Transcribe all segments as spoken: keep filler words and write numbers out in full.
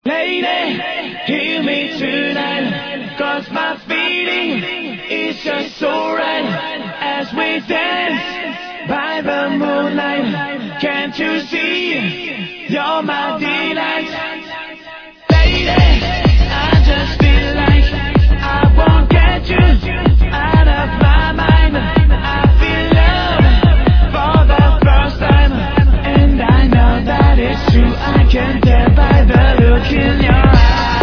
Lady, hear me tonight, cause my feeling is just so right. As we dance by the moonlight, can't you see, you're my delight. Lady, I just feel like I won't get you out of my mind. I feel love for the first time, and I know that it's true. I can tell by the look in your eyes.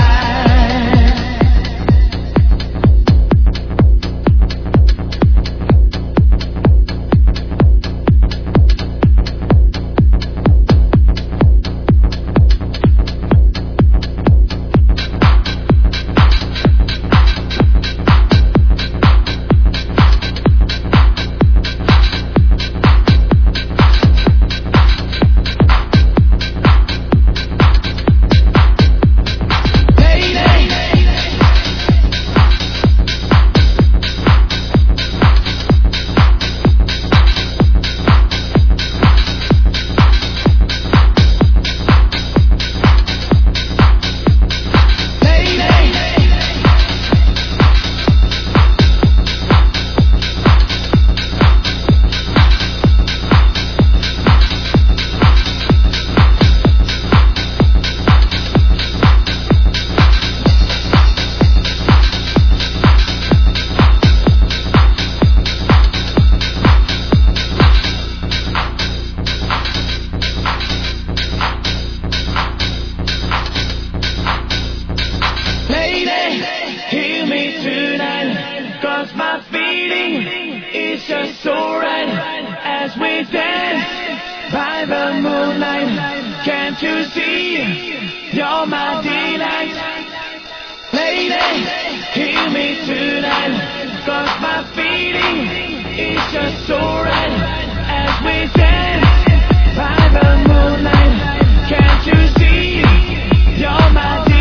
Hear me tonight, cause my feeling is just so right. As we dance by the moonlight, can't you see, you're my delight. Lady, hear me tonight, cause my feeling is just so right. As we dance by the moonlight, can't you see, you're my delight.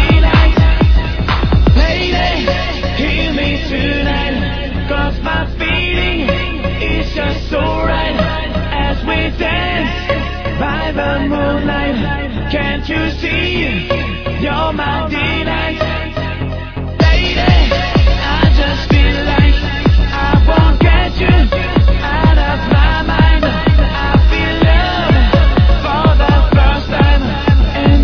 Hear me tonight, cause my feeling is just so right. As we dance by the moonlight, can't you see, you're my delight. Lady, I just feel like I won't get you out of my mind. I feel love for the first time, and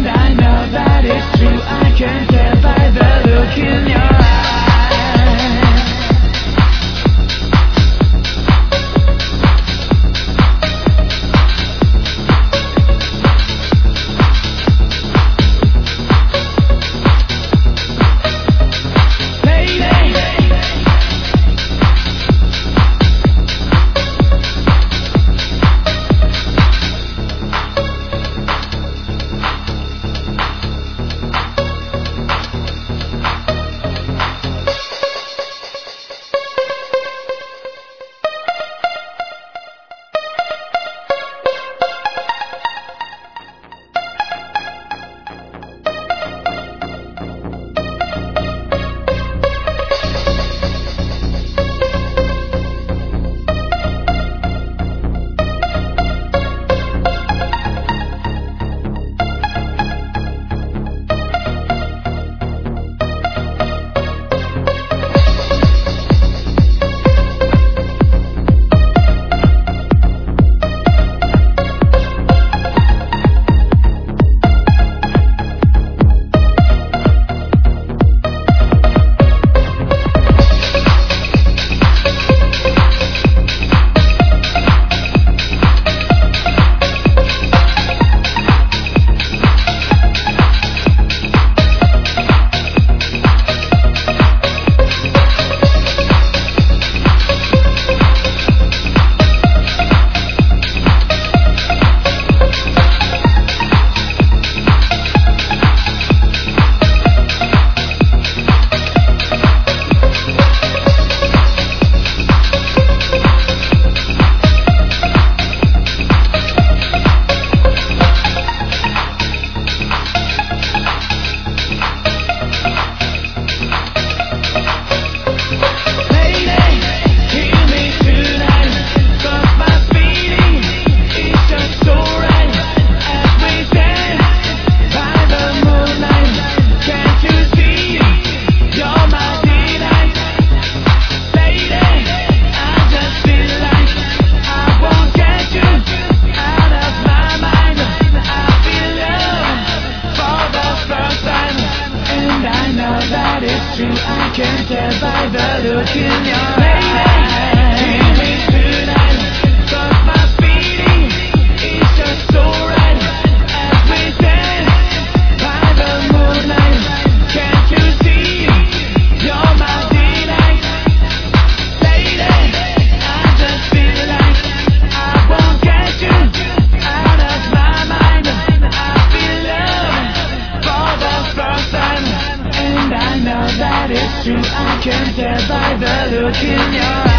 true, I can tell by the look in your eyes. Hear me tonight, 'cause my feeling is just so right. As we dance by the moonlight, can't you see, you're my delight. Lady, I just feel like I won't get you out of my mind. I feel love for the first time, and I know that it's true, I can tell by the look in your eyes.